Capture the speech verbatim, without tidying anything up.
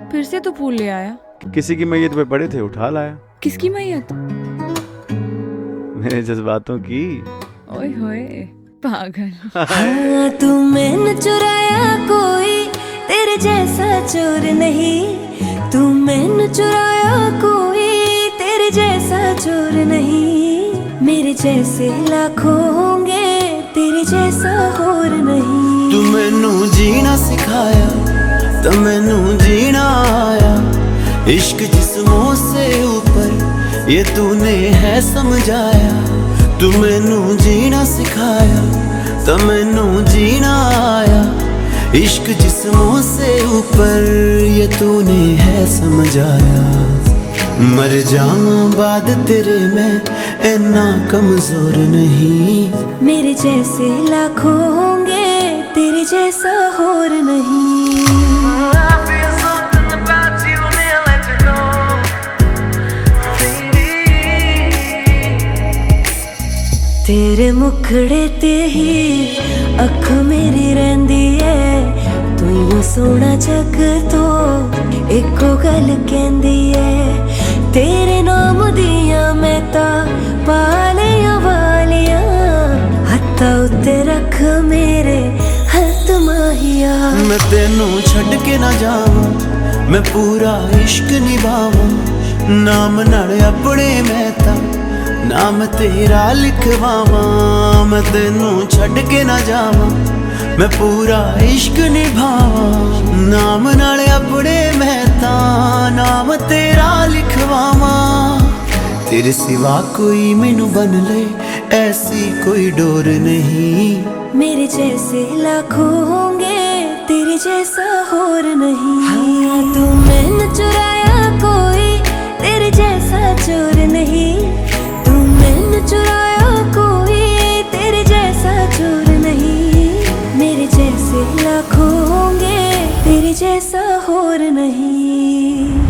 फिर से तो फूल ले आया। किसी की मैयत पे पड़े थे, उठा लाया। किसकी मैयत? मेरे जज्बातों की। ओए होए पागल। हाँ तूने न चुराया, कोई तेरे जैसा चोर नहीं। तूने न चुराया, कोई तेरे जैसा चोर नहीं। मेरे जैसे लाखों होंगे, तेरे जैसा और नहीं। तू मैनू जीना सिखाया, तो मैनू जीना आया। इश्क जिस्मों से ऊपर ये तूने है समझाया। तू मैनू जीना सिखाया, तो मैनू जीना आया। इश्क जिस्मों से ऊपर ये तूने है समझाया। मर जाऊं बाद तेरे मैं इतना कमजोर नहीं। मेरे जैसे लाखों होंगे, तेरे जैसा और नहीं। तेरे मुखड़े ते ही अख मेरी रहिंदी है। तू यूं सोना जग तो एको गल कहंदी है। तेरे नाम दिया मैं ता पालियां वालियां, हत्था उत्ते रख मेरे हथ माहिया। मैं तेनू छड़ के ना जावां, मैं पूरा इश्क निभावां। नाम नाल अपने मैं ता नाम तेरा लिखवावां। मैं तेनू छड़ के ना जावां, मैं पूरा इश्क निभावां। नाम नाल अपने मैं ता नाम तेरा लिखवावां। तेरे सिवा कोई मैनू बन ले, ऐसी कोई डोर नहीं। मेरे जैसे लाखों होंगे, तेरे जैसा और नहीं। हाँ तूने न चुराया, कोई तेरे जैसा चोर नहीं। तूने न चुराया, कोई तेरे जैसा चोर नहीं। मेरे जैसे लाखों होंगे, तेरे जैसा और नहीं।